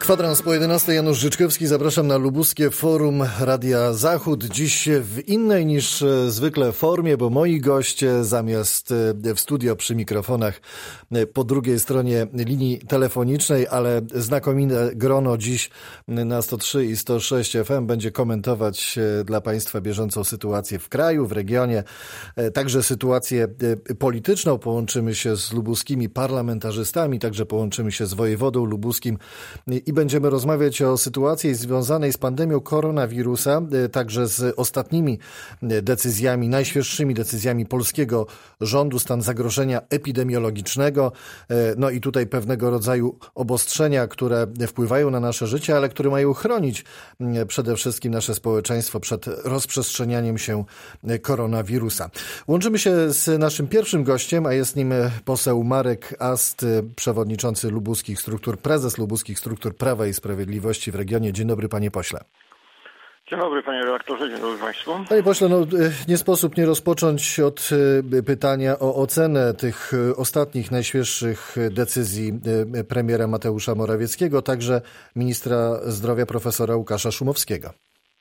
Kwadrans po 11. Janusz Życzkowski. Zapraszam na lubuskie forum Radia Zachód. Dziś w innej niż zwykle formie, bo moi goście zamiast w studio przy mikrofonach po drugiej stronie linii telefonicznej, ale znakomite grono dziś na 103 i 106 FM będzie komentować dla Państwa bieżącą sytuację w kraju, w regionie, także sytuację polityczną. Połączymy się z lubuskimi parlamentarzystami, także połączymy się z wojewodą lubuskim i będziemy rozmawiać o sytuacji związanej z pandemią koronawirusa, także z ostatnimi decyzjami, najświeższymi decyzjami polskiego rządu, stan zagrożenia epidemiologicznego, no i tutaj pewnego rodzaju obostrzenia, które wpływają na nasze życie, ale które mają chronić przede wszystkim nasze społeczeństwo przed rozprzestrzenianiem się koronawirusa. Łączymy się z naszym pierwszym gościem, a jest nim poseł Marek Ast, przewodniczący lubuskich struktur, prezes lubuskich struktur Prawa i Sprawiedliwości w regionie. Dzień dobry, panie pośle. Dzień dobry, panie redaktorze, dzień dobry państwu. Panie pośle, nie sposób nie rozpocząć od pytania o ocenę tych ostatnich, najświeższych decyzji premiera Mateusza Morawieckiego, także ministra zdrowia profesora Łukasza Szumowskiego.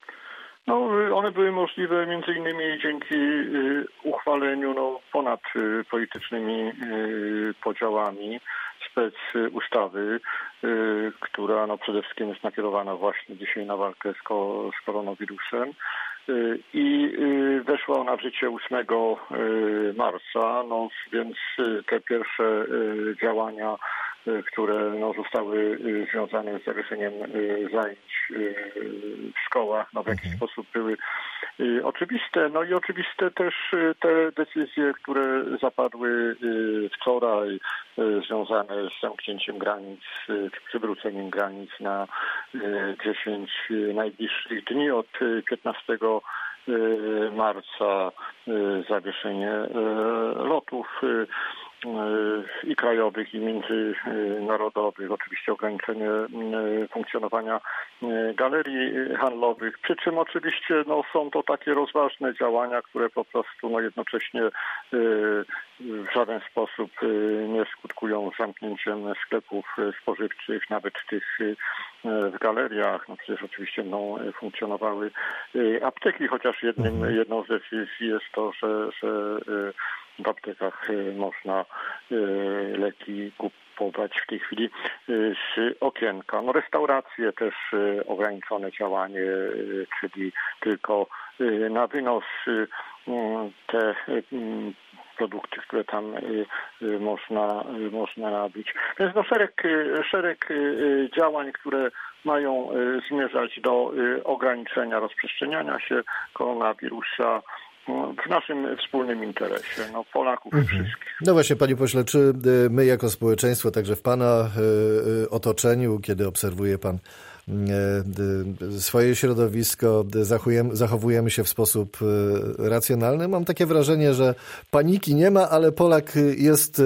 One były możliwe między innymi dzięki uchwaleniu ponad politycznymi podziałami specustawy, która przede wszystkim jest nakierowana właśnie dzisiaj na walkę z koronawirusem i weszła ona w życie 8 marca, więc te pierwsze działania, które zostały związane z zawieszeniem zajęć w szkołach, w jakiś sposób były oczywiste. I oczywiste też te decyzje, które zapadły wczoraj, związane z zamknięciem granic, czy przywróceniem granic na 10 najbliższych dni od 15 marca, zawieszenie lotów i krajowych, i międzynarodowych, oczywiście ograniczenie funkcjonowania galerii handlowych, przy czym oczywiście są to takie rozważne działania, które po prostu jednocześnie w żaden sposób nie skutkują zamknięciem sklepów spożywczych, nawet tych w galeriach. Przecież oczywiście funkcjonowały apteki, chociaż jedną z decyzji jest to, że w aptekach można leki kupować w tej chwili z okienka. Restauracje też ograniczone działanie, czyli tylko na wynos te produkty, które tam można nabyć. Więc szereg działań, które mają zmierzać do ograniczenia rozprzestrzeniania się koronawirusa w naszym wspólnym interesie, Polaków wszystkich. No właśnie, panie pośle, czy my jako społeczeństwo, także w pana otoczeniu, kiedy obserwuje pan swoje środowisko, zachowujemy się w sposób racjonalny? Mam takie wrażenie, że paniki nie ma, ale Polak jest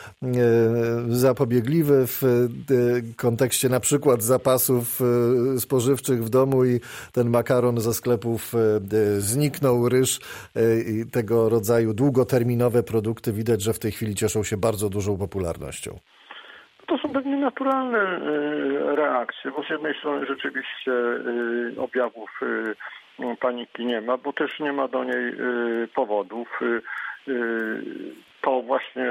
zapobiegliwy w kontekście na przykład zapasów spożywczych w domu i ten makaron ze sklepów zniknął, ryż i tego rodzaju długoterminowe produkty widać, że w tej chwili cieszą się bardzo dużą popularnością. To są pewnie naturalne reakcje, bo z jednej strony rzeczywiście objawów paniki nie ma, bo też nie ma do niej powodów. To właśnie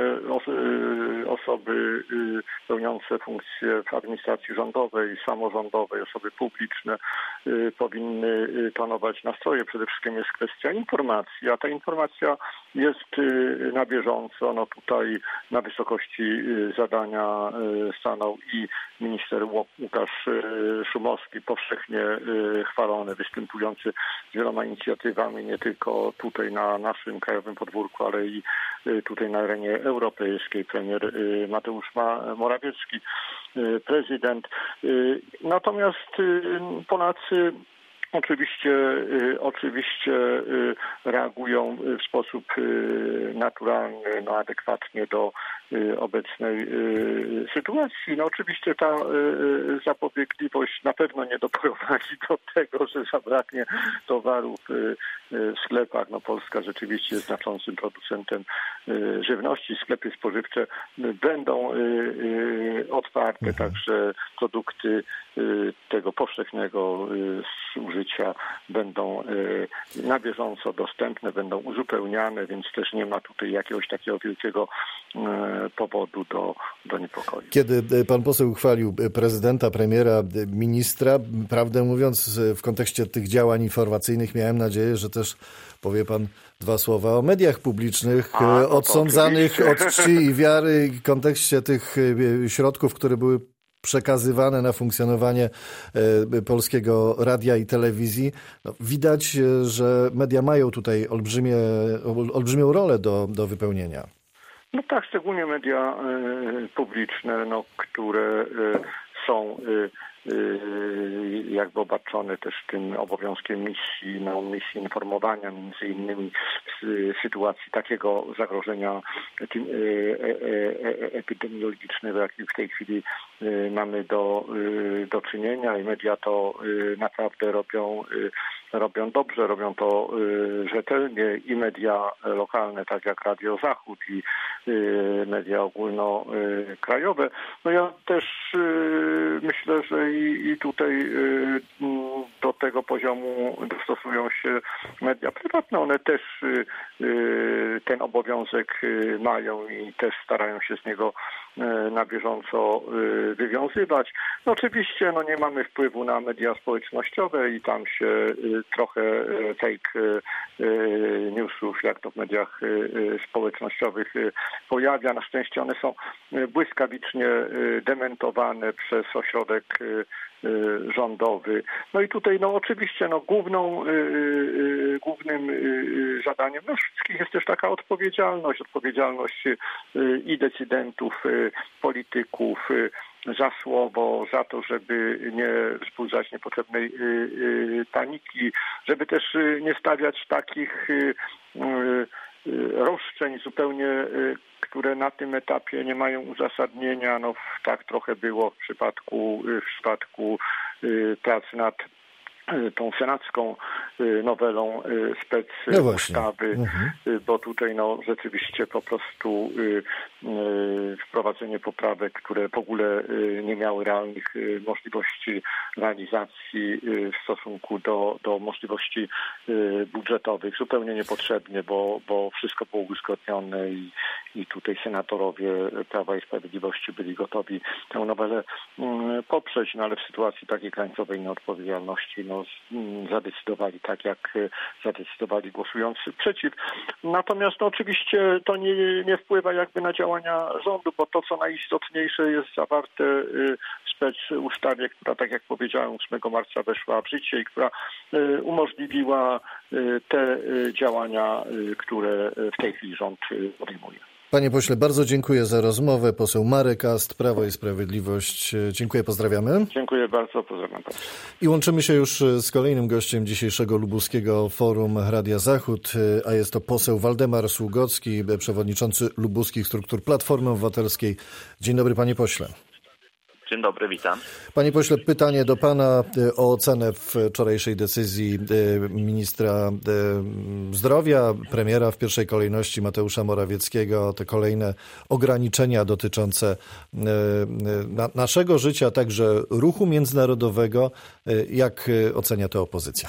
osoby pełniące funkcje w administracji rządowej, samorządowej, osoby publiczne powinny panować nastroje. Przede wszystkim jest kwestia informacji, a ta informacja jest na bieżąco. Tutaj na wysokości zadania stanął i minister Łukasz Szumowski, powszechnie chwalony, występujący z wieloma inicjatywami, nie tylko tutaj na naszym krajowym podwórku, ale i tutaj na arenie europejskiej, premier Mateusz Morawiecki, prezydent. Natomiast Polacy oczywiście reagują w sposób naturalny, adekwatnie do obecnej sytuacji. Oczywiście ta zapobiegliwość na pewno nie doprowadzi do tego, że zabraknie towarów sklepach. No Polska rzeczywiście jest znaczącym producentem żywności. Sklepy spożywcze będą otwarte, także produkty tego powszechnego zużycia będą na bieżąco dostępne, będą uzupełniane, więc też nie ma tutaj jakiegoś takiego wielkiego powodu do niepokoju. Kiedy pan poseł chwalił prezydenta, premiera, ministra, prawdę mówiąc, w kontekście tych działań informacyjnych miałem nadzieję, że też powie pan dwa słowa o mediach publicznych, odsądzanych od czci i wiary w kontekście tych środków, które były przekazywane na funkcjonowanie Polskiego Radia i Telewizji. No, widać, że media mają tutaj olbrzymią rolę do wypełnienia. No tak, szczególnie media publiczne, które są jakby obarczone też tym obowiązkiem misji informowania między innymi w sytuacji takiego zagrożenia epidemiologicznego, jakim w tej chwili mamy do czynienia i media to naprawdę robią dobrze, robią to rzetelnie i media lokalne, tak jak Radio Zachód i media ogólnokrajowe. No ja też myślę, że i tutaj do tego poziomu dostosują się media prywatne. One też ten obowiązek mają i też starają się z niego na bieżąco wywiązywać. No oczywiście nie mamy wpływu na media społecznościowe i tam się trochę fake newsów, jak to w mediach społecznościowych pojawia. Na szczęście one są błyskawicznie dementowane przez ośrodek rządowy. No i tutaj oczywiście głównym zadaniem wszystkich jest też taka odpowiedzialność i decydentów, polityków za słowo, za to, żeby nie wzbudzać niepotrzebnej paniki, żeby też nie stawiać takich roszczeń zupełnie, które na tym etapie nie mają uzasadnienia. Tak trochę było w przypadku prac nad tą senacką nowelą specustawy, bo tutaj rzeczywiście po prostu wprowadzenie poprawek, które w ogóle nie miały realnych możliwości realizacji w stosunku do możliwości budżetowych, zupełnie niepotrzebnie, bo wszystko było uzgodnione i tutaj senatorowie Prawa i Sprawiedliwości byli gotowi tę nowelę poprzeć, ale w sytuacji takiej krańcowej nieodpowiedzialności zadecydowali tak, jak zadecydowali głosujący przeciw. Natomiast oczywiście to nie wpływa jakby na działania rządu, bo to, co najistotniejsze, jest zawarte w specustawie, która, tak jak powiedziałem, 8 marca weszła w życie i która umożliwiła te działania, które w tej chwili rząd podejmuje. Panie pośle, bardzo dziękuję za rozmowę. Poseł Marek Ast, Prawo i Sprawiedliwość. Dziękuję, pozdrawiamy. Dziękuję bardzo, pozdrawiam bardzo. I łączymy się już z kolejnym gościem dzisiejszego lubuskiego Forum Radia Zachód, a jest to poseł Waldemar Sługocki, przewodniczący lubuskich struktur Platformy Obywatelskiej. Dzień dobry, panie pośle. Dzień dobry, witam. Panie pośle, pytanie do pana o ocenę wczorajszej decyzji ministra zdrowia, premiera w pierwszej kolejności Mateusza Morawieckiego, te kolejne ograniczenia dotyczące naszego życia, także ruchu międzynarodowego. Jak ocenia to opozycja?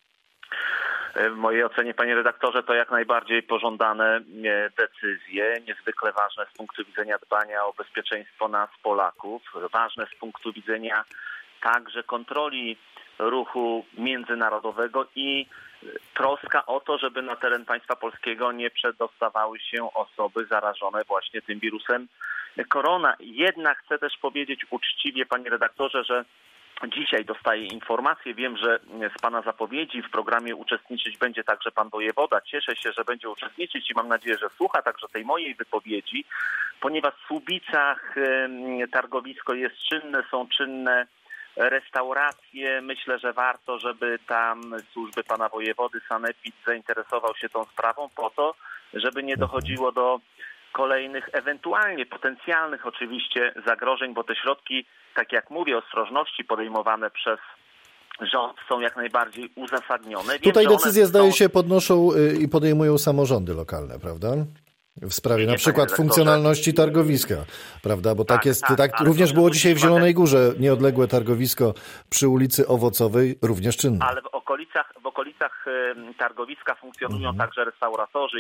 W mojej ocenie, panie redaktorze, to jak najbardziej pożądane decyzje, niezwykle ważne z punktu widzenia dbania o bezpieczeństwo nas, Polaków, ważne z punktu widzenia także kontroli ruchu międzynarodowego i troska o to, żeby na teren państwa polskiego nie przedostawały się osoby zarażone właśnie tym wirusem korona. Jednak chcę też powiedzieć uczciwie, panie redaktorze, że dzisiaj dostaję informację, wiem, że z pana zapowiedzi w programie uczestniczyć będzie także pan wojewoda. Cieszę się, że będzie uczestniczyć i mam nadzieję, że słucha także tej mojej wypowiedzi, ponieważ w Słubicach targowisko jest czynne, są czynne restauracje. Myślę, że warto, żeby tam służby pana wojewody, sanepid zainteresował się tą sprawą po to, żeby nie dochodziło do kolejnych, ewentualnie potencjalnych oczywiście zagrożeń, bo te środki, tak jak mówię, ostrożności podejmowane przez rząd są jak najbardziej uzasadnione. Tutaj decyzje, zdaje się, podnoszą i podejmują samorządy lokalne, prawda? W sprawie na przykład funkcjonalności targowiska, prawda? Bo tak jest, tak również było dzisiaj w Zielonej Górze, nieodległe targowisko przy ulicy Owocowej, również czynne. Ale w okolicach targowiska funkcjonują także restauratorzy,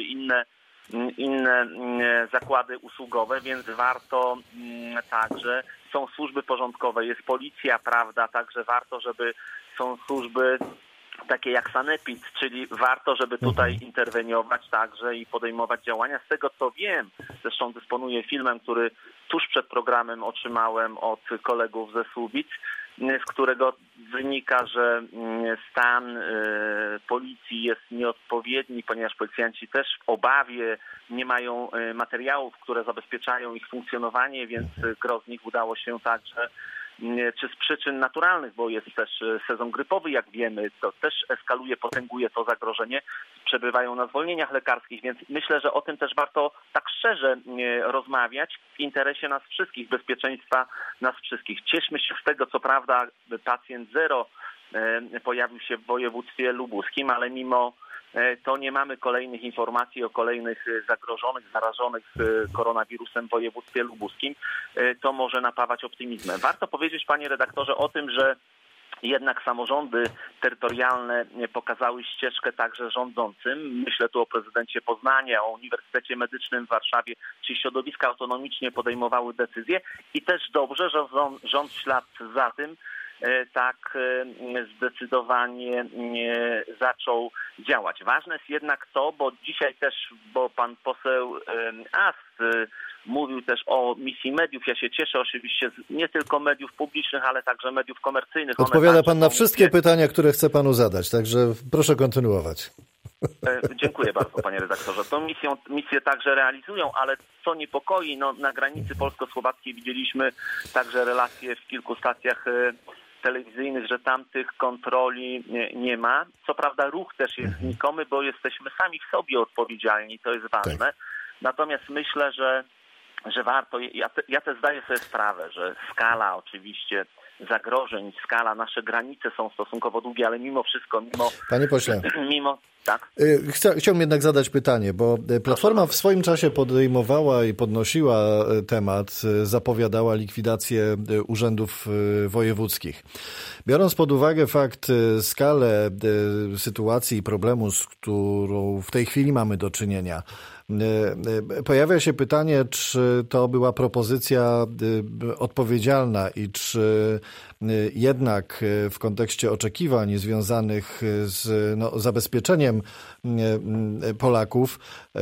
inne zakłady usługowe, więc warto także, są służby porządkowe, jest policja, prawda, także warto, żeby są służby takie jak Sanepid, czyli warto, żeby tutaj interweniować także i podejmować działania. Z tego co wiem, zresztą dysponuję filmem, który tuż przed programem otrzymałem od kolegów ze Słubic, z którego wynika, że stan policji jest nieodpowiedni, ponieważ policjanci też w obawie nie mają materiałów, które zabezpieczają ich funkcjonowanie, więc gro z nich udało się także, czy z przyczyn naturalnych, bo jest też sezon grypowy, jak wiemy, to też eskaluje, potęguje to zagrożenie, przebywają na zwolnieniach lekarskich, więc myślę, że o tym też warto tak szczerze rozmawiać w interesie nas wszystkich, bezpieczeństwa nas wszystkich. Cieszmy się z tego, co prawda pacjent zero pojawił się w województwie lubuskim, ale mimo to nie mamy kolejnych informacji o kolejnych zagrożonych, zarażonych koronawirusem w województwie lubuskim. To może napawać optymizmem. Warto powiedzieć, panie redaktorze, o tym, że jednak samorządy terytorialne pokazały ścieżkę także rządzącym. Myślę tu o prezydencie Poznania, o Uniwersytecie Medycznym w Warszawie, czy środowiska autonomicznie podejmowały decyzje i też dobrze, że rząd w ślad za tym tak zdecydowanie zaczął działać. Ważne jest jednak to, bo dzisiaj też, bo pan poseł Ast mówił też o misji mediów. Ja się cieszę oczywiście nie tylko mediów publicznych, ale także mediów komercyjnych. Odpowiada pan na wszystkie pytania, które chcę panu zadać, także proszę kontynuować. Dziękuję bardzo, panie redaktorze. Tą misję także realizują, ale co niepokoi, na granicy polsko-słowackiej widzieliśmy także relacje w kilku stacjach telewizyjnych, że tam tych kontroli nie ma. Co prawda ruch też jest znikomy, bo jesteśmy sami w sobie odpowiedzialni, to jest ważne. Tak. Natomiast myślę, że warto, ja też zdaję sobie sprawę, że skala oczywiście zagrożeń, nasze granice są stosunkowo długie, ale mimo wszystko, Panie pośle, tak? Chciałbym jednak zadać pytanie, bo Platforma w swoim czasie podejmowała i podnosiła temat, zapowiadała likwidację urzędów wojewódzkich. Biorąc pod uwagę skalę sytuacji i problemu, z którą w tej chwili mamy do czynienia, pojawia się pytanie, czy to była propozycja odpowiedzialna i czy jednak w kontekście oczekiwań związanych z zabezpieczeniem Polaków,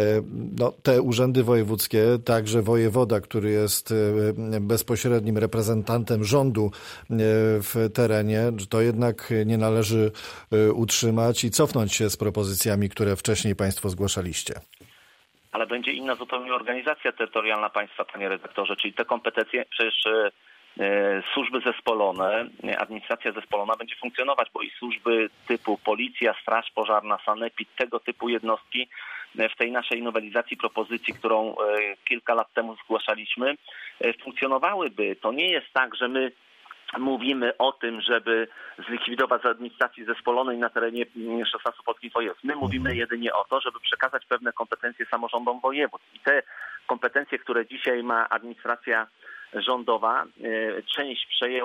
te urzędy wojewódzkie, także wojewoda, który jest bezpośrednim reprezentantem rządu w terenie, to jednak nie należy utrzymać i cofnąć się z propozycjami, które wcześniej państwo zgłaszaliście. Ale będzie inna zupełnie organizacja terytorialna państwa, panie redaktorze, czyli te kompetencje, przecież służby zespolone, administracja zespolona będzie funkcjonować, bo i służby typu policja, straż pożarna, sanepid, tego typu jednostki w tej naszej nowelizacji propozycji, którą kilka lat temu zgłaszaliśmy, funkcjonowałyby. To nie jest tak, że my mówimy o tym, żeby zlikwidować z administracji zespolonej na terenie 16 polskich województw. My mówimy jedynie o to, żeby przekazać pewne kompetencje samorządom województw. I te kompetencje, które dzisiaj ma administracja rządowa, część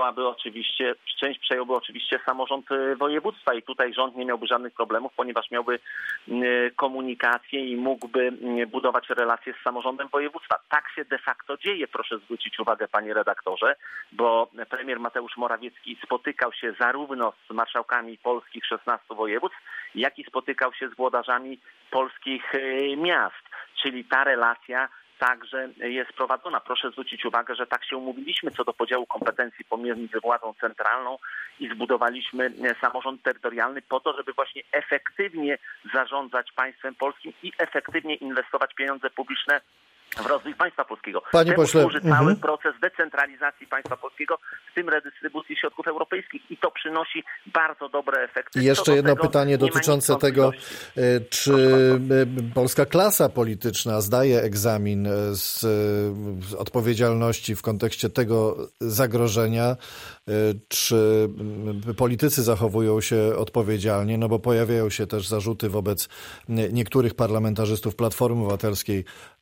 przejąłby oczywiście samorząd województwa i tutaj rząd nie miałby żadnych problemów, ponieważ miałby komunikację i mógłby budować relacje z samorządem województwa. Tak się de facto dzieje, proszę zwrócić uwagę, panie redaktorze, bo premier Mateusz Morawiecki spotykał się zarówno z marszałkami polskich 16 województw, jak i spotykał się z włodarzami polskich miast, czyli ta relacja także jest prowadzona. Proszę zwrócić uwagę, że tak się umówiliśmy co do podziału kompetencji pomiędzy władzą centralną i zbudowaliśmy samorząd terytorialny po to, żeby właśnie efektywnie zarządzać państwem polskim i efektywnie inwestować pieniądze publiczne w rozwój państwa polskiego. Panie pośle, służy cały proces decentralizacji państwa polskiego, w tym redystrybucji środków europejskich i to przynosi bardzo dobre efekty. I jeszcze jedno pytanie dotyczące tego, czy polska klasa polityczna zdaje egzamin z odpowiedzialności w kontekście tego zagrożenia, czy politycy zachowują się odpowiedzialnie, no bo pojawiają się też zarzuty wobec niektórych parlamentarzystów Platformy Obywatelskiej,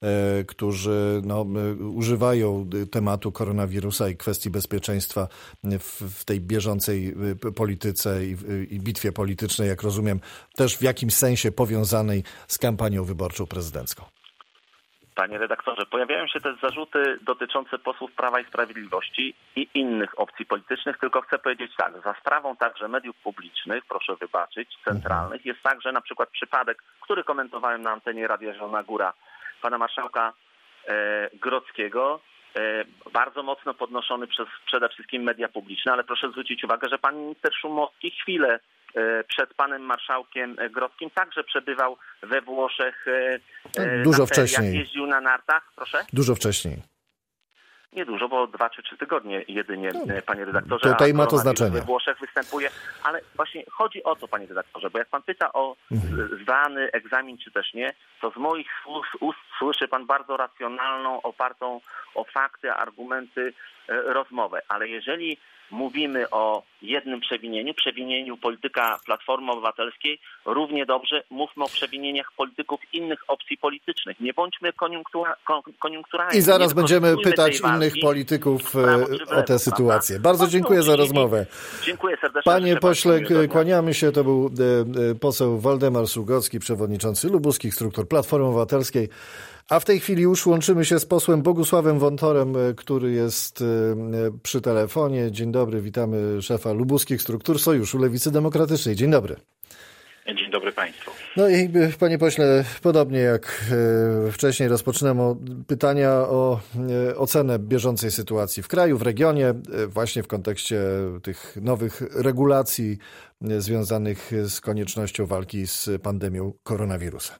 którzy używają tematu koronawirusa i kwestii bezpieczeństwa w tej bieżącej polityce i bitwie politycznej, jak rozumiem, też w jakimś sensie powiązanej z kampanią wyborczą prezydencką. Panie redaktorze, pojawiają się też zarzuty dotyczące posłów Prawa i Sprawiedliwości i innych opcji politycznych, tylko chcę powiedzieć tak, za sprawą także mediów publicznych, proszę wybaczyć, centralnych, jest także na przykład przypadek, który komentowałem na antenie Radia Zielona Góra, pana marszałka Grodzkiego, bardzo mocno podnoszony przez przede wszystkim media publiczne, ale proszę zwrócić uwagę, że pan minister Szumowski chwilę przed panem marszałkiem Grodzkim także przebywał we Włoszech. Dużo wcześniej. Jeździł na nartach, proszę? Dużo wcześniej. Niedużo, bo 2 czy 3 tygodnie jedynie, panie redaktorze. Tutaj ma to znaczenie. We Włoszech występuje, ale właśnie chodzi o to, panie redaktorze, bo jak pan pyta o zdany egzamin czy też nie, to z moich ust słyszy pan bardzo racjonalną, opartą o fakty, argumenty rozmowę, ale jeżeli mówimy o jednym przewinieniu polityka Platformy Obywatelskiej, równie dobrze mówmy o przewinieniach polityków innych opcji politycznych. Nie bądźmy koniunkturalni. I zaraz będziemy pytać innych polityków o tę sytuację. Bardzo dziękuję za rozmowę. Dziękuję serdecznie. Panie pośle, kłaniamy się. To był poseł Waldemar Sługocki, przewodniczący lubuskich struktur Platformy Obywatelskiej. A w tej chwili już łączymy się z posłem Bogusławem Wontorem, który jest przy telefonie. Dzień dobry, witamy szefa lubuskich struktur Sojuszu Lewicy Demokratycznej. Dzień dobry. Dzień dobry państwu. No i panie pośle, podobnie jak wcześniej rozpoczynam od pytania o ocenę bieżącej sytuacji w kraju, w regionie, właśnie w kontekście tych nowych regulacji związanych z koniecznością walki z pandemią koronawirusa.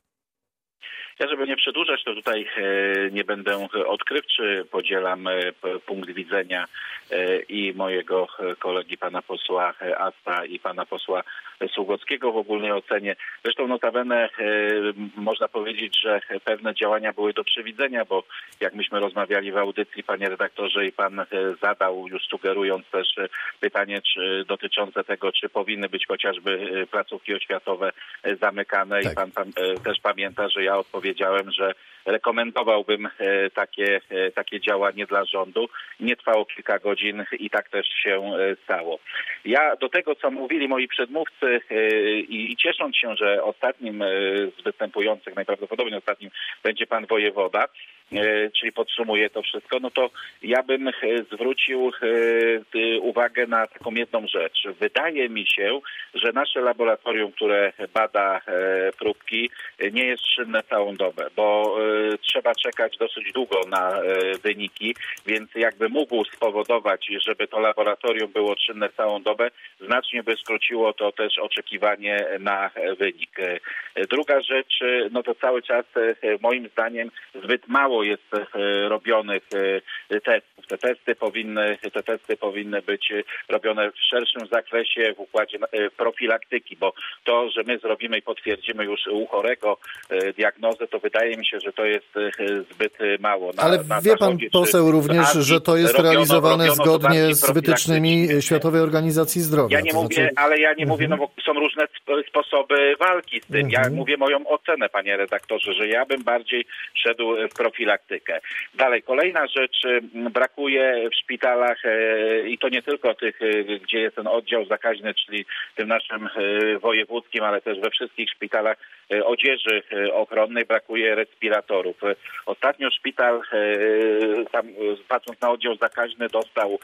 Ja, żeby nie przedłużać, to tutaj nie będę odkrywczy. Podzielam punkt widzenia i mojego kolegi pana posła Asta i pana posła Sługockiego w ogólnej ocenie. Zresztą notabene można powiedzieć, że pewne działania były do przewidzenia, bo jak myśmy rozmawiali w audycji, panie redaktorze, i pan zadał, już sugerując też pytanie dotyczące tego, czy powinny być chociażby placówki oświatowe zamykane. Tak. I pan też pamięta, że ja odpowiedziałem, że rekomendowałbym takie działanie dla rządu. Nie trwało kilka godzin i tak też się stało. Ja do tego, co mówili moi przedmówcy i ciesząc się, że ostatnim z występujących, najprawdopodobniej ostatnim będzie pan wojewoda, czyli podsumuję to wszystko, no to ja bym zwrócił uwagę na taką jedną rzecz. Wydaje mi się, że nasze laboratorium, które bada próbki, nie jest czynne całą dobę, bo trzeba czekać dosyć długo na wyniki, więc jakby mógł spowodować, żeby to laboratorium było czynne całą dobę, znacznie by skróciło to też oczekiwanie na wynik. Druga rzecz, no to cały czas moim zdaniem zbyt mało jest robionych testów. Te testy powinny być robione w szerszym zakresie w układzie profilaktyki, bo to, że my zrobimy i potwierdzimy już u chorego diagnozę, to wydaje mi się, że to jest zbyt mało. Ale wie pan poseł również, że to jest realizowane zgodnie z wytycznymi Światowej Organizacji Zdrowia. Ja nie mówię, no bo są różne sposoby walki z tym. Ja mówię moją ocenę, panie redaktorze, że ja bym bardziej szedł w profilaktykę. Dalej, kolejna rzecz, brakuje w szpitalach i to nie tylko tych, gdzie jest ten oddział zakaźny, czyli tym naszym wojewódzkim, ale też we wszystkich szpitalach odzieży ochronnej brakuje respiratorów. Ostatnio szpital, tam, patrząc na oddział zakaźny, dostał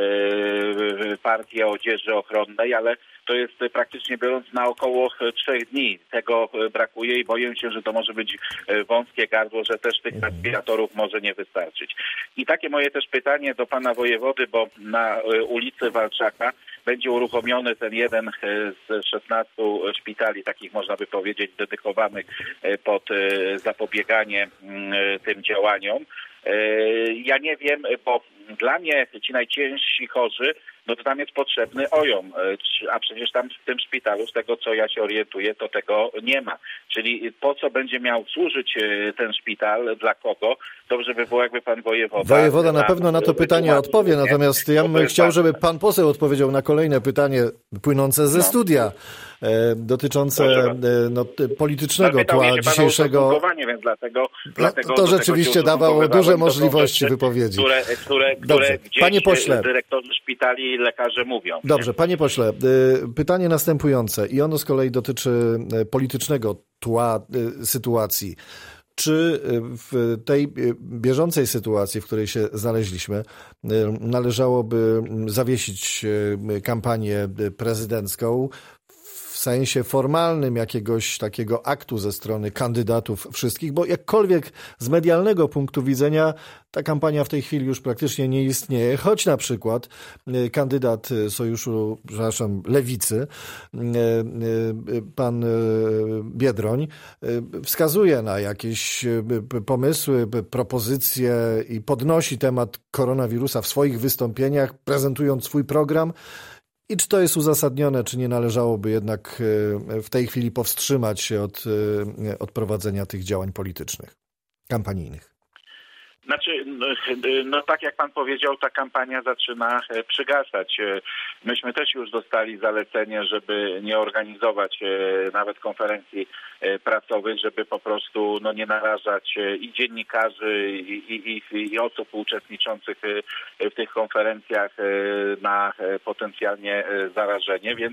partię odzieży ochronnej, ale to jest praktycznie biorąc na około 3 dni. Tego brakuje i boję się, że to może być wąskie gardło, że też tych respiratorów może nie wystarczyć. I takie moje też pytanie do pana wojewody, bo na ulicy Walczaka będzie uruchomiony ten jeden z 16 szpitali, takich można by powiedzieć dedykowanych pod zapobieganie tym działaniom. Ja nie wiem, bo dla mnie ci najciężsi chorzy no to tam jest potrzebny OJOM, a przecież tam w tym szpitalu, z tego co ja się orientuję, to tego nie ma. Czyli po co będzie miał służyć ten szpital, dla kogo? Dobrze by było, jakby pan wojewoda... Wojewoda na pewno na to pytanie odpowie, natomiast ja bym chciał, żeby pan poseł odpowiedział na kolejne pytanie płynące ze studia, dotyczące politycznego tła dzisiejszego. Więc dlatego to rzeczywiście dawało duże możliwości wypowiedzi. Które panie pośle, dyrektorzy szpitali i lekarze mówią. Dobrze, panie pośle, pytanie następujące i ono z kolei dotyczy politycznego tła sytuacji. Czy w tej bieżącej sytuacji, w której się znaleźliśmy, należałoby zawiesić kampanię prezydencką w sensie formalnym jakiegoś takiego aktu ze strony kandydatów wszystkich, bo jakkolwiek z medialnego punktu widzenia ta kampania w tej chwili już praktycznie nie istnieje, choć na przykład kandydat Sojuszu, Lewicy, pan Biedroń, wskazuje na jakieś pomysły, propozycje i podnosi temat koronawirusa w swoich wystąpieniach, prezentując swój program. I czy to jest uzasadnione, czy nie należałoby jednak w tej chwili powstrzymać się od prowadzenia tych działań politycznych, kampanijnych? Znaczy, no tak jak pan powiedział, ta kampania zaczyna przygasać. Myśmy też już dostali zalecenie, żeby nie organizować nawet konferencji prasowych, żeby po prostu nie narażać i dziennikarzy, i osób uczestniczących w tych konferencjach na potencjalnie zarażenie, więc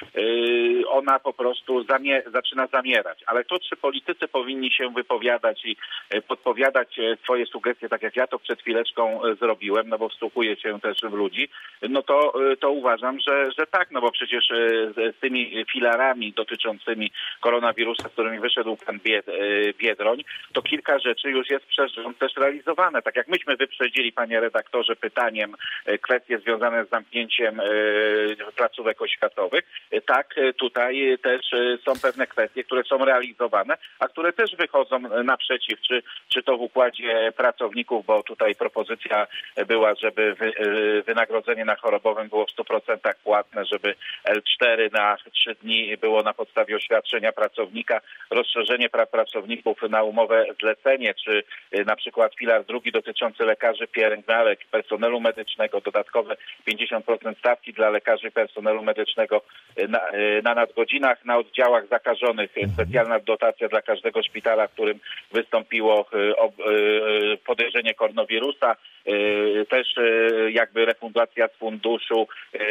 ona po prostu zaczyna zamierać. Ale to, czy politycy powinni się wypowiadać i podpowiadać swoje sugestie, tak jak ja to przed chwileczką zrobiłem, no bo wsłuchuję się też w ludzi, no to uważam, że tak, no bo przecież z tymi filarami dotyczącymi koronawirusa, z którymi wyszedł pan Biedroń, to kilka rzeczy już jest przez rząd też realizowane. Tak jak myśmy wyprzedzili, panie redaktorze, pytaniem kwestie związane z zamknięciem placówek oświatowych, tak tutaj też są pewne kwestie, które są realizowane, a które też wychodzą naprzeciw, czy to w układzie pracowników, bo tutaj propozycja była, żeby wynagrodzenie na chorobowym było w 100% płatne, żeby L4 na 3 dni było na podstawie oświadczenia pracownika, rozszerzenie praw pracowników na umowę zlecenie, czy na przykład filar drugi dotyczący lekarzy, pielęgniarek, personelu medycznego, dodatkowe 50% stawki dla lekarzy i personelu medycznego na nadgodzinach, na oddziałach zakażonych, specjalna dotacja dla każdego szpitala, w którym wystąpiło podejrzenie koronawirusa, też jakby refundacja z funduszu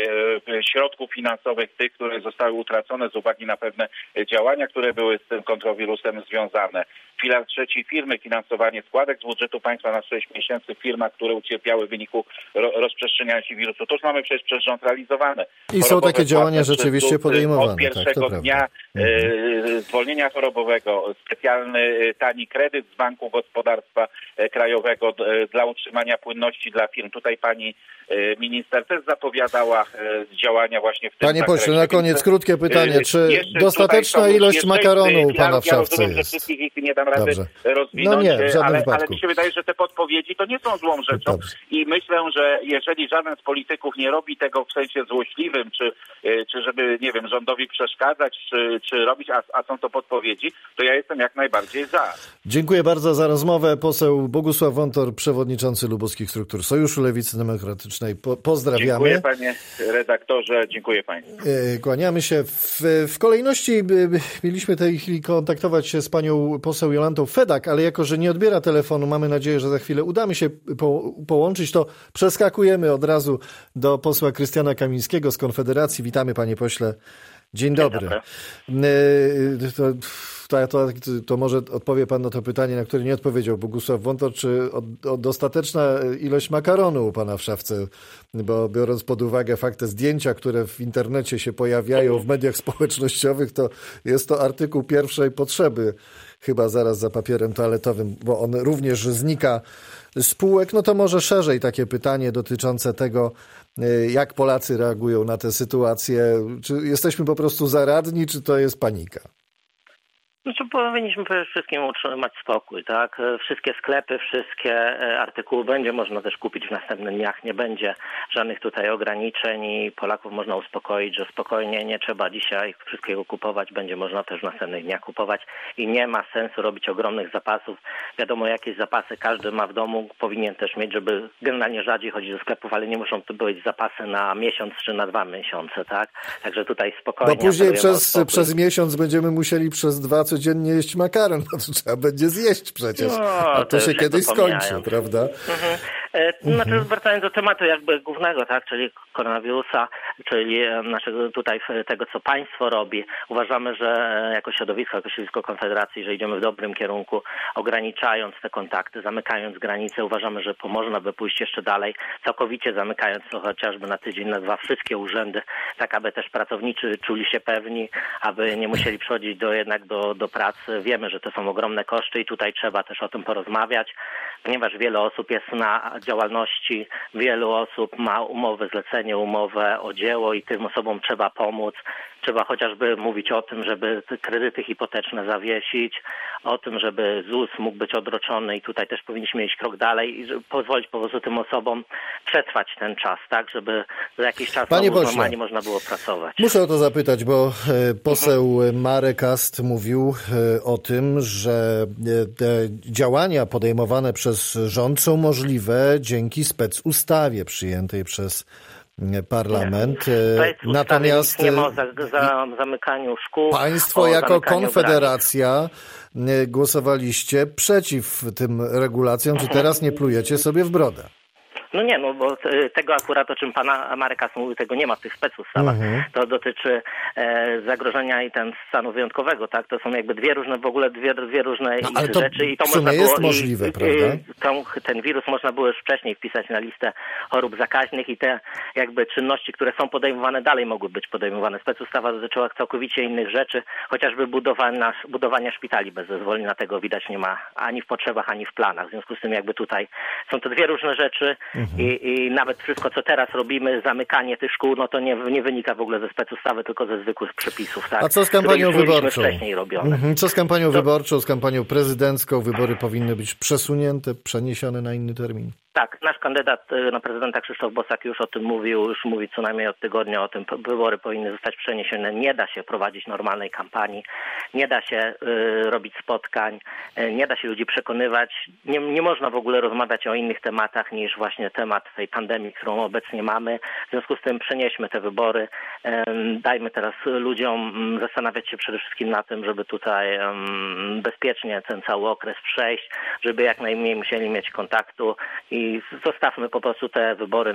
środków finansowych tych, które zostały utracone z uwagi na pewne działania, które były z tym koronawirusem związane. Filar trzeci firmy, finansowanie składek z budżetu państwa na 6 miesięcy w firmach, które ucierpiały w wyniku rozprzestrzeniania się wirusu. To już mamy przecież przez rząd realizowane. I są takie działania rzeczywiście podejmowane. Od pierwszego dnia zwolnienia chorobowego, specjalny tani kredyt z Banku Gospodarstwa Krajowego dla utrzymania płynności dla firm. Tutaj pani minister też zapowiadała działania właśnie w tym Panie zakresie. pośle, na koniec krótkie pytanie. Czy dostateczna ilość makaronu u pana w szafce jest? Że wszystkich ich nie dam rady rozwinąć, no nie, w żadnym ale mi się wydaje, że te podpowiedzi to nie są złą rzeczą. Dobrze. I myślę, że jeżeli żaden z polityków nie robi tego w sensie złośliwym, czy żeby, nie wiem, rządowi przeszkadzać, czy robić, a są to podpowiedzi, to ja jestem jak najbardziej za. Dziękuję bardzo za rozmowę. Poseł Bogusław Wontor, przewodniczący Lubuskich Struktur Sojuszu Lewicy Demokratycznej. Pozdrawiamy. Dziękuję panie redaktorze, dziękuję państwu. Kłaniamy się. W kolejności mieliśmy tej chwili kontaktować się z panią poseł Jolantą Fedak, ale jako, że nie odbiera telefonu, mamy nadzieję, że za chwilę uda mi się połączyć, to przeskakujemy od razu do posła Krystiana Kamińskiego z Konfederacji. Witamy, panie pośle. Dzień dobry. To może odpowie pan na to pytanie, na które nie odpowiedział Bogusław Wontor, czy dostateczna ilość makaronu u pana w szafce, bo biorąc pod uwagę fakt, te zdjęcia, które w internecie się pojawiają, w mediach społecznościowych, to jest to artykuł pierwszej potrzeby, chyba zaraz za papierem toaletowym, bo on również znika z półek. No to może szerzej takie pytanie dotyczące tego, jak Polacy reagują na tę sytuację. Czy jesteśmy po prostu zaradni, czy to jest panika? Znaczy powinniśmy przede wszystkim utrzymać spokój, tak? Wszystkie sklepy, wszystkie artykuły będzie można też kupić w następnych dniach. Nie będzie żadnych tutaj ograniczeń i Polaków można uspokoić, że spokojnie nie trzeba dzisiaj wszystkiego kupować. Będzie można też w następnych dniach kupować i nie ma sensu robić ogromnych zapasów. Wiadomo, jakieś zapasy każdy ma w domu, powinien też mieć, żeby generalnie rzadziej chodzić do sklepów, ale nie muszą to być zapasy na miesiąc czy na 2 miesiące, tak? Także tutaj spokojnie. Bo później przez miesiąc będziemy musieli przez 2 codziennie jeść makaron, bo to trzeba będzie zjeść przecież, a to się kiedyś skończy, prawda? Znaczy wracając do tematu jakby głównego, tak, czyli koronawirusa, czyli naszego tutaj tego, co państwo robi, uważamy, że jako środowisko Konfederacji, że idziemy w dobrym kierunku, ograniczając te kontakty, zamykając granice, uważamy, że można by pójść jeszcze dalej, całkowicie zamykając to chociażby na tydzień, na 2 wszystkie urzędy, tak aby też pracownicy czuli się pewni, aby nie musieli przychodzić do pracy. Wiemy, że to są ogromne koszty i tutaj trzeba też o tym porozmawiać, ponieważ wiele osób jest na działalności, wielu osób ma umowę zlecenie, umowę o dzieło i tym osobom trzeba pomóc. Trzeba chociażby mówić o tym, żeby kredyty hipoteczne zawiesić, o tym, żeby ZUS mógł być odroczony i tutaj też powinniśmy iść krok dalej i pozwolić po prostu tym osobom przetrwać ten czas, tak, żeby za jakiś czas normalnie można było pracować. Muszę o to zapytać, bo poseł Marek Ast mówił o tym, że te działania podejmowane przez rząd są możliwe dzięki specustawie przyjętej przez parlament. Natomiast nie ma o zamykaniu szkół. Państwo jako Konfederacja głosowaliście przeciw tym regulacjom. Czy teraz nie plujecie sobie w brodę? No nie, no bo tego akurat, o czym pana Marek mówił, tego nie ma w tych specustawach. To dotyczy zagrożenia i stanu wyjątkowego, tak? To są jakby dwie różne rzeczy. I to w sumie jest możliwe, prawda? Ten wirus można było już wcześniej wpisać na listę chorób zakaźnych i te jakby czynności, które są podejmowane, dalej mogły być podejmowane. Specustawa dotyczyła całkowicie innych rzeczy, chociażby budowania szpitali bez zezwolenia, tego widać nie ma ani w potrzebach, ani w planach. W związku z tym jakby tutaj są to dwie różne rzeczy. I nawet wszystko, co teraz robimy, zamykanie tych szkół, no to nie wynika w ogóle ze specustawy, tylko ze zwykłych przepisów. Tak? A co z kampanią wyborczą? Wcześniej robione. Co z kampanią wyborczą, z kampanią prezydencką? Wybory powinny być przesunięte, przeniesione na inny termin? Tak, nasz kandydat na prezydenta Krzysztof Bosak już o tym mówił, już mówi co najmniej od tygodnia o tym. Wybory powinny zostać przeniesione. Nie da się prowadzić normalnej kampanii, nie da się robić spotkań, nie da się ludzi przekonywać. Nie można w ogóle rozmawiać o innych tematach niż właśnie temat tej pandemii, którą obecnie mamy. W związku z tym przenieśmy te wybory. Dajmy teraz ludziom zastanawiać się przede wszystkim na tym, żeby tutaj bezpiecznie ten cały okres przejść, żeby jak najmniej musieli mieć kontaktu i zostawmy po prostu te wybory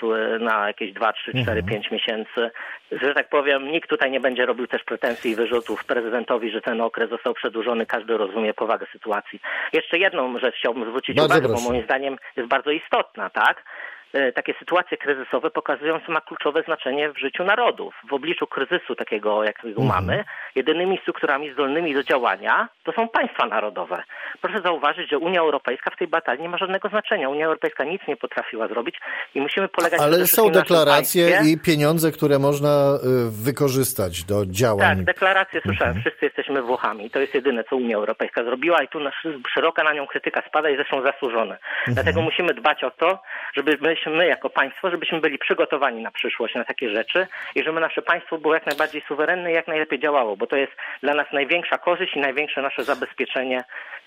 na jakieś 2, 3, 4, 5 miesięcy. Że tak powiem, nikt tutaj nie będzie robił też pretensji i wyrzutów prezydentowi, że ten okres został przedłużony. Każdy rozumie powagę sytuacji. Jeszcze jedną rzecz chciałbym zwrócić uwagę, bo moim zdaniem jest bardzo istotna, tak? Takie sytuacje kryzysowe pokazują, co ma kluczowe znaczenie w życiu narodów. W obliczu kryzysu takiego, jakiego mamy, jedynymi strukturami zdolnymi do działania to są państwa narodowe. Proszę zauważyć, że Unia Europejska w tej batalii nie ma żadnego znaczenia. Unia Europejska nic nie potrafiła zrobić i musimy polegać Ale są deklaracje i pieniądze, które można wykorzystać do działań. Tak, deklaracje słyszałem. Wszyscy jesteśmy Włochami i to jest jedyne, co Unia Europejska zrobiła i tu szeroka na nią krytyka spada i zresztą zasłużone. Dlatego musimy dbać o to, żebyśmy my jako państwo, żebyśmy byli przygotowani na przyszłość, na takie rzeczy i żeby nasze państwo było jak najbardziej suwerenne i jak najlepiej działało, bo to jest dla nas największa korzyść i największe nasze zabezpieczenie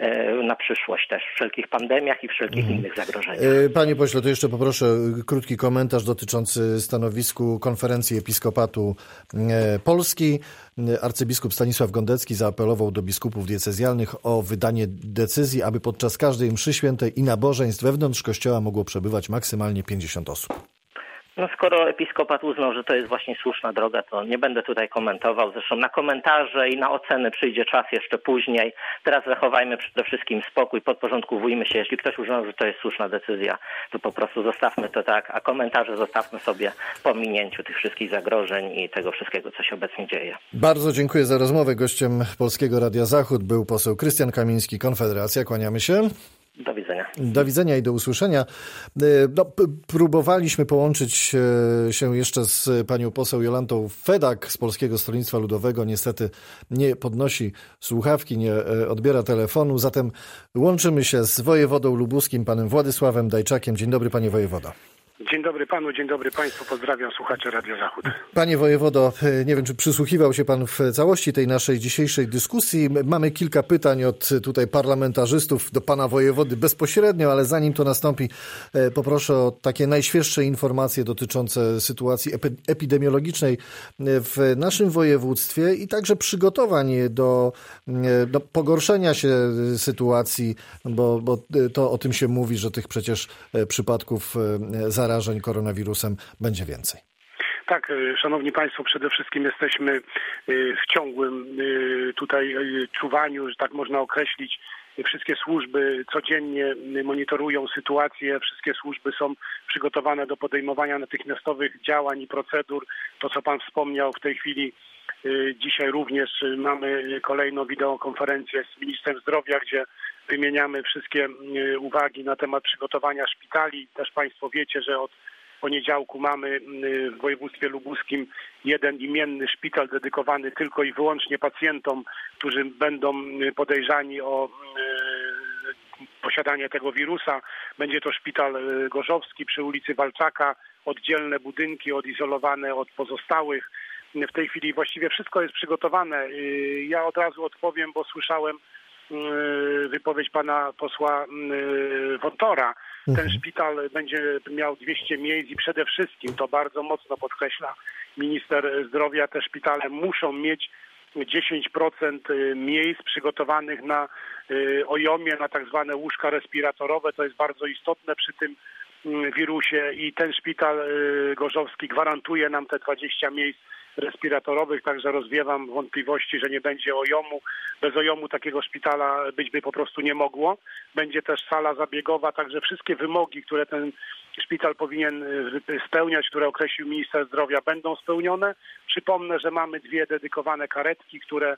na przyszłość też w wszelkich pandemiach i wszelkich innych zagrożeniach. Panie pośle, to jeszcze poproszę krótki komentarz dotyczący stanowisku Konferencji Episkopatu Polski. Arcybiskup Stanisław Gondecki zaapelował do biskupów diecezjalnych o wydanie decyzji, aby podczas każdej mszy świętej i nabożeństw wewnątrz kościoła mogło przebywać maksymalnie 50 osób. No skoro episkopat uznał, że to jest właśnie słuszna droga, to nie będę tutaj komentował. Zresztą na komentarze i na oceny przyjdzie czas jeszcze później. Teraz zachowajmy przede wszystkim spokój, podporządkowujmy się. Jeśli ktoś uznał, że to jest słuszna decyzja, to po prostu zostawmy to tak, a komentarze zostawmy sobie po minięciu tych wszystkich zagrożeń i tego wszystkiego, co się obecnie dzieje. Bardzo dziękuję za rozmowę. Gościem Polskiego Radia Zachód był poseł Krystian Kamiński, Konfederacja. Kłaniamy się. Do widzenia. Do widzenia i do usłyszenia. Próbowaliśmy połączyć się jeszcze z panią poseł Jolantą Fedak z Polskiego Stronnictwa Ludowego. Niestety nie podnosi słuchawki, nie odbiera telefonu. Zatem łączymy się z wojewodą lubuskim, panem Władysławem Dajczakiem. Dzień dobry, panie wojewodo. Dzień dobry panu, dzień dobry państwu. Pozdrawiam słuchaczy Radia Zachód. Panie wojewodo, nie wiem, czy przysłuchiwał się pan w całości tej naszej dzisiejszej dyskusji. Mamy kilka pytań od tutaj parlamentarzystów do pana wojewody bezpośrednio, ale zanim to nastąpi, poproszę o takie najświeższe informacje dotyczące sytuacji epidemiologicznej w naszym województwie i także przygotowań do pogorszenia się sytuacji, bo to o tym się mówi, że tych przecież przypadków zarażeń koronawirusem będzie więcej. Tak, szanowni państwo, przede wszystkim jesteśmy w ciągłym tutaj czuwaniu, że tak można określić. Wszystkie służby codziennie monitorują sytuację, wszystkie służby są przygotowane do podejmowania natychmiastowych działań i procedur. To, co pan wspomniał w tej chwili, dzisiaj również mamy kolejną wideokonferencję z ministrem zdrowia, gdzie wymieniamy wszystkie uwagi na temat przygotowania szpitali. Też państwo wiecie, że od poniedziałku mamy w województwie lubuskim jeden imienny szpital dedykowany tylko i wyłącznie pacjentom, którzy będą podejrzani o posiadanie tego wirusa. Będzie to szpital gorzowski przy ulicy Walczaka, oddzielne budynki odizolowane od pozostałych. W tej chwili właściwie wszystko jest przygotowane. Ja od razu odpowiem, bo słyszałem wypowiedź pana posła Wątora. Ten szpital będzie miał 200 miejsc i przede wszystkim, to bardzo mocno podkreśla minister zdrowia, te szpitale muszą mieć 10% miejsc przygotowanych na OJOM-ie, na tak zwane łóżka respiratorowe. To jest bardzo istotne przy tym wirusie i ten szpital gorzowski gwarantuje nam te 20 miejsc respiratorowych, także rozwiewam wątpliwości, że nie będzie OJOM-u. Bez OJOM-u takiego szpitala być by po prostu nie mogło. Będzie też sala zabiegowa, także wszystkie wymogi, które ten szpital powinien spełniać, które określił minister zdrowia, będą spełnione. Przypomnę, że mamy 2 dedykowane karetki, które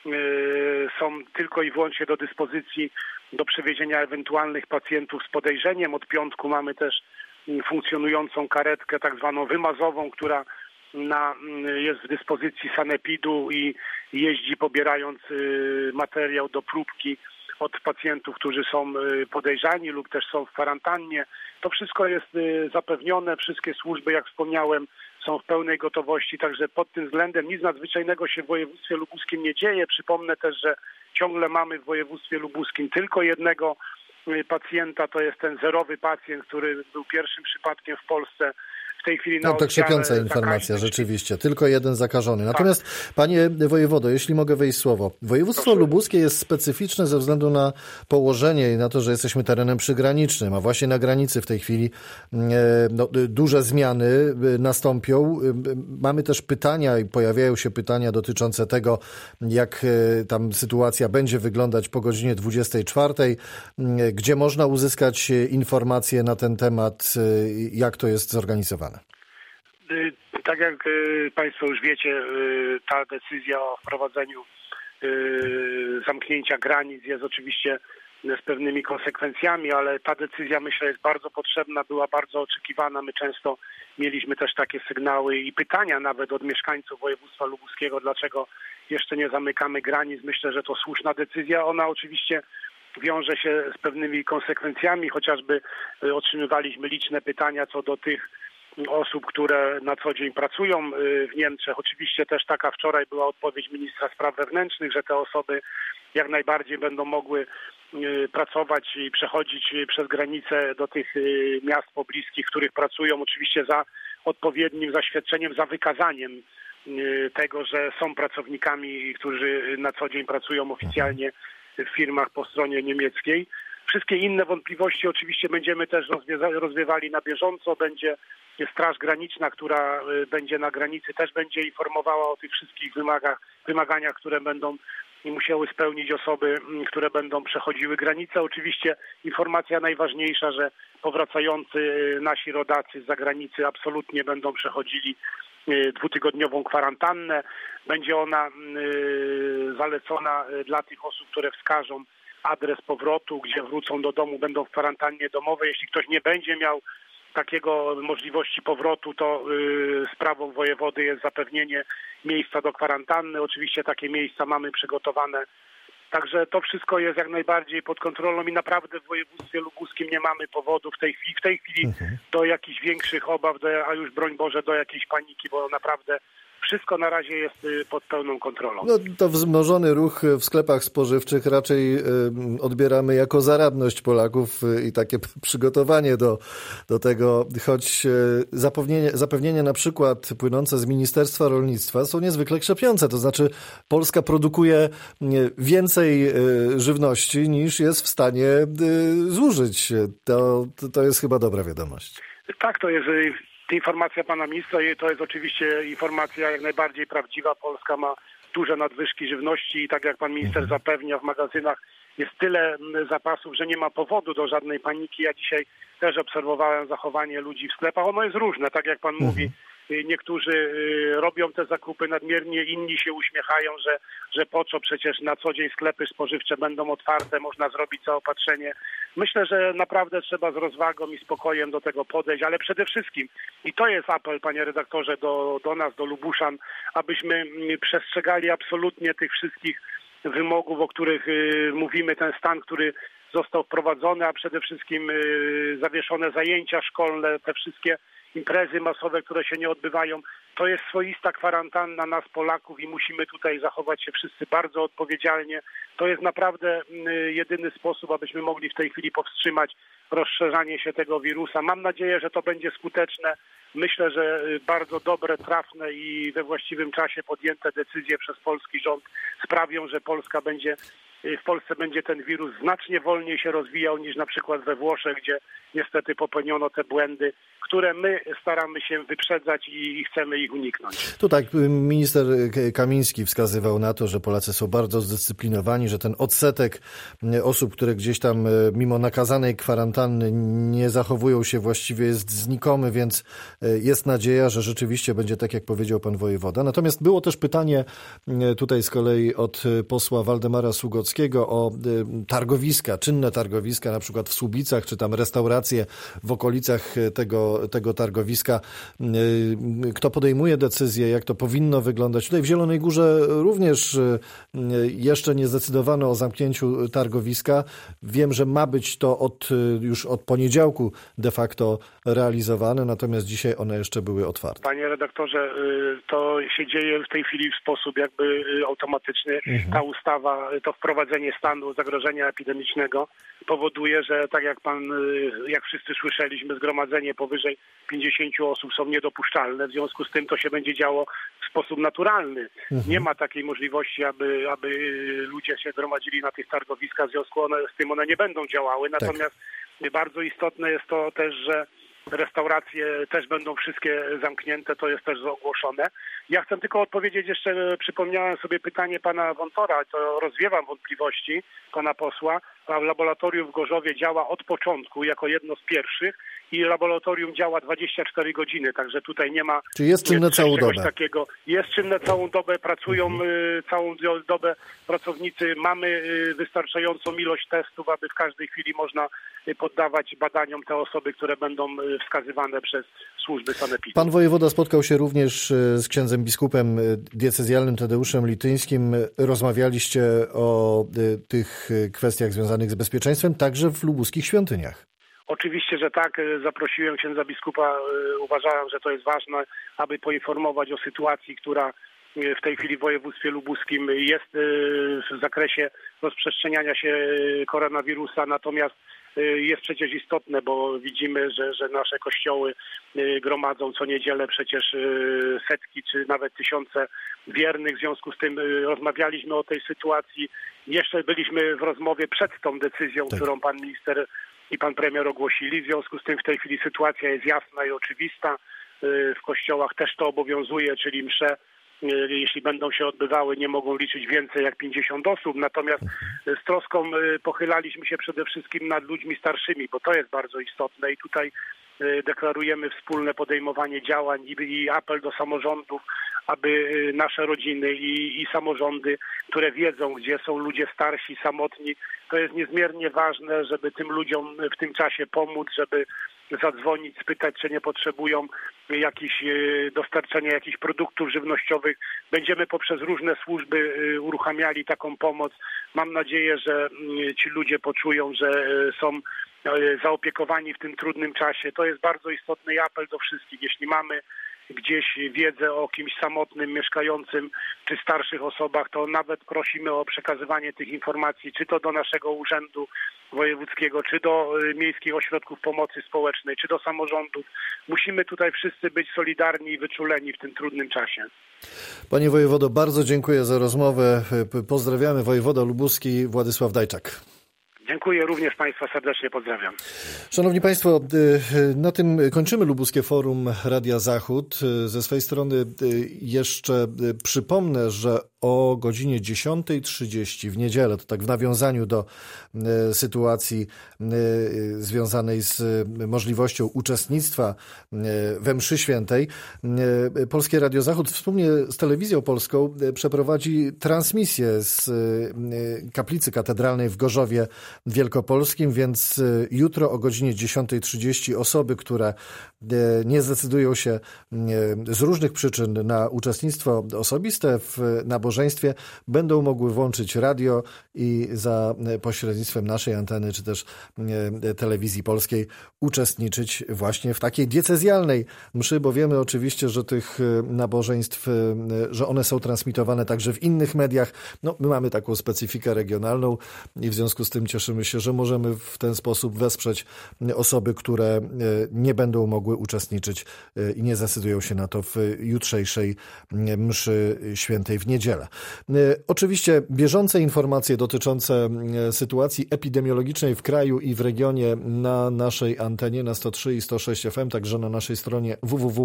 są tylko i wyłącznie do dyspozycji do przewiezienia ewentualnych pacjentów z podejrzeniem. Od piątku mamy też funkcjonującą karetkę tak zwaną wymazową, która jest w dyspozycji sanepidu i jeździ pobierając materiał do próbki od pacjentów, którzy są podejrzani lub też są w kwarantannie. To wszystko jest zapewnione, wszystkie służby, jak wspomniałem, są w pełnej gotowości, także pod tym względem nic nadzwyczajnego się w województwie lubuskim nie dzieje. Przypomnę też, że ciągle mamy w województwie lubuskim tylko jednego pacjenta, to jest ten zerowy pacjent, który był pierwszym przypadkiem w Polsce. W tej chwili to krzepiąca informacja, rzeczywiście. Tylko jeden zakażony. Natomiast, panie wojewodo, jeśli mogę wejść słowo. Województwo lubuskie jest specyficzne ze względu na położenie i na to, że jesteśmy terenem przygranicznym, a właśnie na granicy w tej chwili duże zmiany nastąpią. Mamy też pytania i pojawiają się pytania dotyczące tego, jak tam sytuacja będzie wyglądać po godzinie 24, gdzie można uzyskać informacje na ten temat, jak to jest zorganizowane. Tak jak państwo już wiecie, ta decyzja o wprowadzeniu zamknięcia granic jest oczywiście z pewnymi konsekwencjami, ale ta decyzja, myślę, jest bardzo potrzebna, była bardzo oczekiwana. My często mieliśmy też takie sygnały i pytania nawet od mieszkańców województwa lubuskiego, dlaczego jeszcze nie zamykamy granic. Myślę, że to słuszna decyzja. Ona oczywiście wiąże się z pewnymi konsekwencjami, chociażby otrzymywaliśmy liczne pytania co do tych osób, które na co dzień pracują w Niemczech. Oczywiście też taka wczoraj była odpowiedź ministra spraw wewnętrznych, że te osoby jak najbardziej będą mogły pracować i przechodzić przez granicę do tych miast pobliskich, w których pracują, oczywiście za odpowiednim zaświadczeniem, za wykazaniem tego, że są pracownikami, którzy na co dzień pracują oficjalnie w firmach po stronie niemieckiej. Wszystkie inne wątpliwości oczywiście będziemy też rozwiewali na bieżąco. Będzie Straż Graniczna, która będzie na granicy, też będzie informowała o tych wszystkich wymaganiach, które będą musiały spełnić osoby, które będą przechodziły granicę. Oczywiście informacja najważniejsza, że powracający nasi rodacy z zagranicy absolutnie będą przechodzili 2-tygodniową kwarantannę. Będzie ona zalecona dla tych osób, które wskażą adres powrotu, gdzie wrócą do domu, będą w kwarantannie domowej. Jeśli ktoś nie będzie miał takiego możliwości powrotu, to sprawą wojewody jest zapewnienie miejsca do kwarantanny. Oczywiście takie miejsca mamy przygotowane. Także to wszystko jest jak najbardziej pod kontrolą i naprawdę w województwie lubuskim nie mamy powodu w tej chwili do jakichś większych obaw, a już broń Boże do jakiejś paniki, bo naprawdę wszystko na razie jest pod pełną kontrolą. No to wzmożony ruch w sklepach spożywczych raczej odbieramy jako zaradność Polaków i takie przygotowanie do tego, choć zapewnienia na przykład płynące z Ministerstwa Rolnictwa są niezwykle krzepiące. To znaczy Polska produkuje więcej żywności niż jest w stanie zużyć. To jest chyba dobra wiadomość. Tak, to jest informacja pana ministra i to jest oczywiście informacja jak najbardziej prawdziwa. Polska ma duże nadwyżki żywności i tak jak pan minister zapewnia, w magazynach jest tyle zapasów, że nie ma powodu do żadnej paniki. Ja dzisiaj też obserwowałem zachowanie ludzi w sklepach. Ono jest różne, tak jak pan mówi. Niektórzy robią te zakupy nadmiernie, inni się uśmiechają, że po co, przecież na co dzień sklepy spożywcze będą otwarte, można zrobić zaopatrzenie. Myślę, że naprawdę trzeba z rozwagą i spokojem do tego podejść, ale przede wszystkim, i to jest apel, panie redaktorze, do nas, do Lubuszan, abyśmy przestrzegali absolutnie tych wszystkich wymogów, o których mówimy, ten stan, który został wprowadzony, a przede wszystkim zawieszone zajęcia szkolne, te wszystkie imprezy masowe, które się nie odbywają. To jest swoista kwarantanna nas, Polaków, i musimy tutaj zachować się wszyscy bardzo odpowiedzialnie. To jest naprawdę jedyny sposób, abyśmy mogli w tej chwili powstrzymać rozszerzanie się tego wirusa. Mam nadzieję, że to będzie skuteczne. Myślę, że bardzo dobre, trafne i we właściwym czasie podjęte decyzje przez polski rząd sprawią, że w Polsce będzie ten wirus znacznie wolniej się rozwijał niż na przykład we Włoszech, gdzie niestety popełniono te błędy, które my staramy się wyprzedzać i chcemy ich uniknąć. Tutaj minister Kamiński wskazywał na to, że Polacy są bardzo zdyscyplinowani, że ten odsetek osób, które gdzieś tam mimo nakazanej kwarantanny nie zachowują się właściwie, jest znikomy, więc jest nadzieja, że rzeczywiście będzie tak, jak powiedział pan wojewoda. Natomiast było też pytanie tutaj z kolei od posła Waldemara Sługockiego o targowiska, czynne targowiska, na przykład w Słubicach, czy tam restauracje w okolicach tego targowiska. Kto podejmuje decyzję, jak to powinno wyglądać? Tutaj w Zielonej Górze również jeszcze nie zdecydowano o zamknięciu targowiska. Wiem, że ma być to już od poniedziałku de facto realizowane, natomiast dzisiaj one jeszcze były otwarte. Panie redaktorze, to się dzieje w tej chwili w sposób jakby automatyczny. Ta ustawa, to wprowadzenie stanu zagrożenia epidemicznego powoduje, że tak jak wszyscy słyszeliśmy, zgromadzenie powyżej 50 osób są niedopuszczalne. W związku z tym to się będzie działo w sposób naturalny. Nie ma takiej możliwości, aby ludzie się gromadzili na tych targowiskach, w związku z tym one nie będą działały. Natomiast bardzo istotne jest to też, że restauracje też będą wszystkie zamknięte, to jest też ogłoszone. Ja chcę tylko odpowiedzieć jeszcze, przypomniałem sobie pytanie pana Wątora, to rozwiewam wątpliwości pana posła, a laboratorium w Gorzowie działa od początku jako jedno z pierwszych i laboratorium działa 24 godziny, także tutaj nie ma... Czyli jest czynne całą dobę. Takiego. Jest czynne całą dobę, pracują całą dobę pracownicy, mamy wystarczającą ilość testów, aby w każdej chwili można poddawać badaniom te osoby, które będą wskazywane przez służby sanepidu. Pan wojewoda spotkał się również z księdzem biskupem diecezjalnym Tadeuszem Lityńskim. Rozmawialiście o tych kwestiach związanych z bezpieczeństwem, także w lubuskich świątyniach. Oczywiście, że tak. Zaprosiłem księdza biskupa. Uważałem, że to jest ważne, aby poinformować o sytuacji, która w tej chwili w województwie lubuskim jest w zakresie rozprzestrzeniania się koronawirusa. Natomiast jest przecież istotne, bo widzimy, że nasze kościoły gromadzą co niedzielę przecież setki czy nawet tysiące wiernych. W związku z tym rozmawialiśmy o tej sytuacji. Jeszcze byliśmy w rozmowie przed tą decyzją, którą pan minister i pan premier ogłosili. W związku z tym w tej chwili sytuacja jest jasna i oczywista. W kościołach też to obowiązuje, czyli msze, jeśli będą się odbywały, nie mogą liczyć więcej jak 50 osób. Natomiast z troską pochylaliśmy się przede wszystkim nad ludźmi starszymi, bo to jest bardzo istotne i tutaj deklarujemy wspólne podejmowanie działań i apel do samorządów, aby nasze rodziny i samorządy, które wiedzą, gdzie są ludzie starsi, samotni, to jest niezmiernie ważne, żeby tym ludziom w tym czasie pomóc, żeby zadzwonić, spytać, czy nie potrzebują dostarczenia jakichś produktów żywnościowych. Będziemy poprzez różne służby uruchamiali taką pomoc. Mam nadzieję, że ci ludzie poczują, że są zaopiekowani w tym trudnym czasie. To jest bardzo istotny apel do wszystkich. Jeśli mamy gdzieś wiedzę o kimś samotnym, mieszkającym, czy starszych osobach, to nawet prosimy o przekazywanie tych informacji, czy to do naszego urzędu wojewódzkiego, czy do miejskich ośrodków pomocy społecznej, czy do samorządów. Musimy tutaj wszyscy być solidarni i wyczuleni w tym trudnym czasie. Panie wojewodo, bardzo dziękuję za rozmowę. Pozdrawiamy. Wojewoda lubuski Władysław Dajczak. Dziękuję, również Państwa serdecznie pozdrawiam. Szanowni Państwo, na tym kończymy Lubuskie Forum Radia Zachód. Ze swojej strony jeszcze przypomnę, że o godzinie 10:30 w niedzielę, to tak w nawiązaniu do sytuacji związanej z możliwością uczestnictwa we mszy świętej, Polskie Radio Zachód wspólnie z Telewizją Polską przeprowadzi transmisję z kaplicy katedralnej w Gorzowie Wielkopolskim, więc jutro o godzinie 10:30 osoby, które nie zdecydują się z różnych przyczyn na uczestnictwo osobiste w nabożeństwie, będą mogły włączyć radio i za pośrednictwem naszej anteny, czy też telewizji polskiej uczestniczyć właśnie w takiej diecezjalnej mszy, bo wiemy oczywiście, że tych nabożeństw, że one są transmitowane także w innych mediach. No, my mamy taką specyfikę regionalną i w związku z tym cieszymy się, że możemy w ten sposób wesprzeć osoby, które nie będą mogły uczestniczyć i nie zdecydują się na to w jutrzejszej mszy świętej w niedzielę. Oczywiście bieżące informacje dotyczące sytuacji epidemiologicznej w kraju i w regionie na naszej antenie na 103 i 106 FM, także na naszej stronie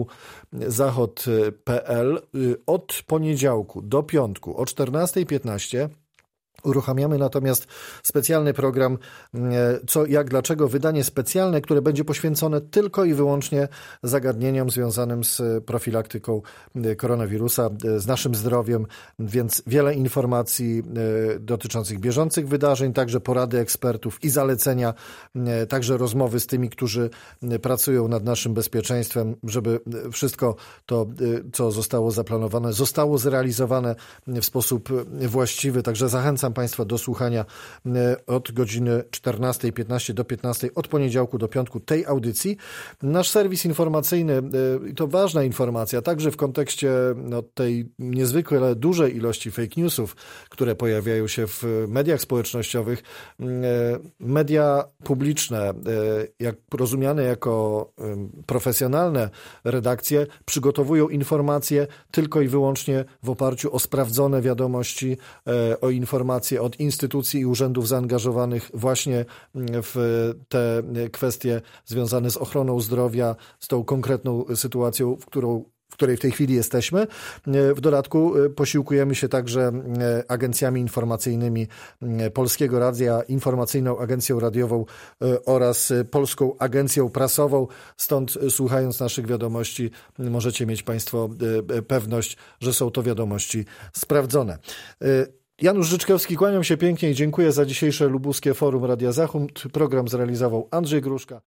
www.zachod.pl. Od poniedziałku do piątku o 14:15 uruchamiamy natomiast specjalny program Co, jak, dlaczego, wydanie specjalne, które będzie poświęcone tylko i wyłącznie zagadnieniom związanym z profilaktyką koronawirusa, z naszym zdrowiem, więc wiele informacji dotyczących bieżących wydarzeń, także porady ekspertów i zalecenia, także rozmowy z tymi, którzy pracują nad naszym bezpieczeństwem, żeby wszystko to, co zostało zaplanowane, zostało zrealizowane w sposób właściwy. Także zachęcam Państwa do słuchania od godziny 14:15 do 15 od poniedziałku do piątku tej audycji. Nasz serwis informacyjny, to ważna informacja, także w kontekście tej niezwykle dużej ilości fake newsów, które pojawiają się w mediach społecznościowych. Media publiczne, jak rozumiane jako profesjonalne redakcje, przygotowują informacje tylko i wyłącznie w oparciu o sprawdzone wiadomości, o informacje od instytucji i urzędów zaangażowanych właśnie w te kwestie związane z ochroną zdrowia, z tą konkretną sytuacją, w której w tej chwili jesteśmy. W dodatku posiłkujemy się także agencjami informacyjnymi Polskiego Radia, Informacyjną Agencją Radiową oraz Polską Agencją Prasową. Stąd słuchając naszych wiadomości możecie mieć Państwo pewność, że są to wiadomości sprawdzone. Janusz Życzkowski, kłaniam się pięknie i dziękuję za dzisiejsze Lubuskie Forum Radia Zachód. Program zrealizował Andrzej Gruszka.